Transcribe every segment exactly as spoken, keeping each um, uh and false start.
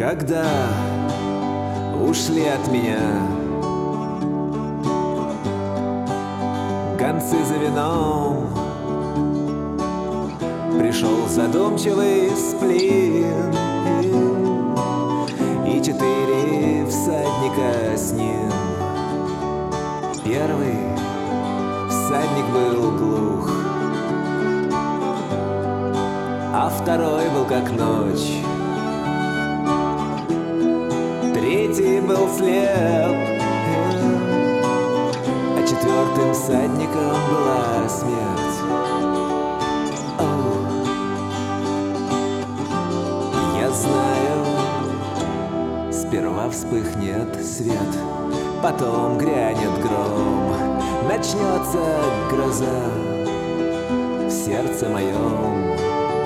Когда ушли от меня гонцы за вином, пришел задумчивый сплин, и четыре всадника с ним. Первый всадник был глух, а второй был как ночь. Третий был слеп, а четвертым всадником была смерть. О, я знаю, сперва вспыхнет свет, потом грянет гром, начнется гроза в сердце моем.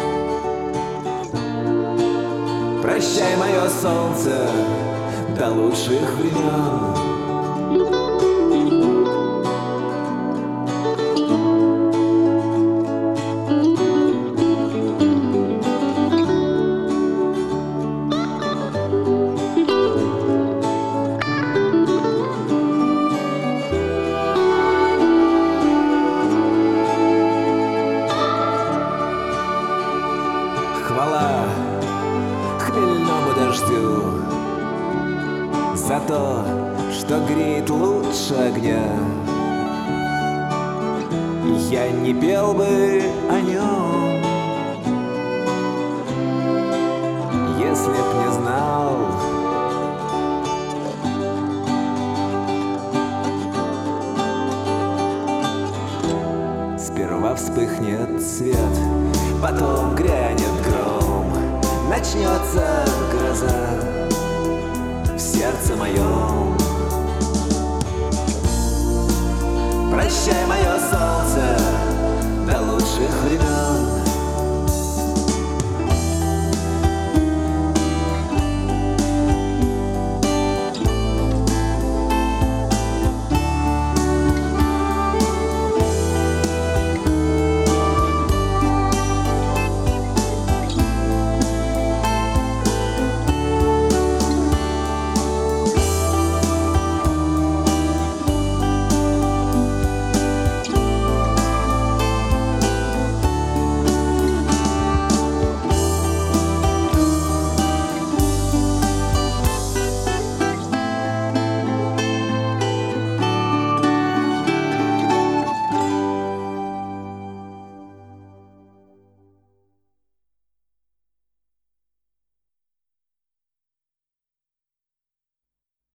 Прощай, мое солнце, до лучших времен. Хвала хмельному дождю за то, что греет лучше огня. Я не пел бы о нем, если б не знал, сперва вспыхнет свет, потом грянет гром, начнется гроза в сердце моем.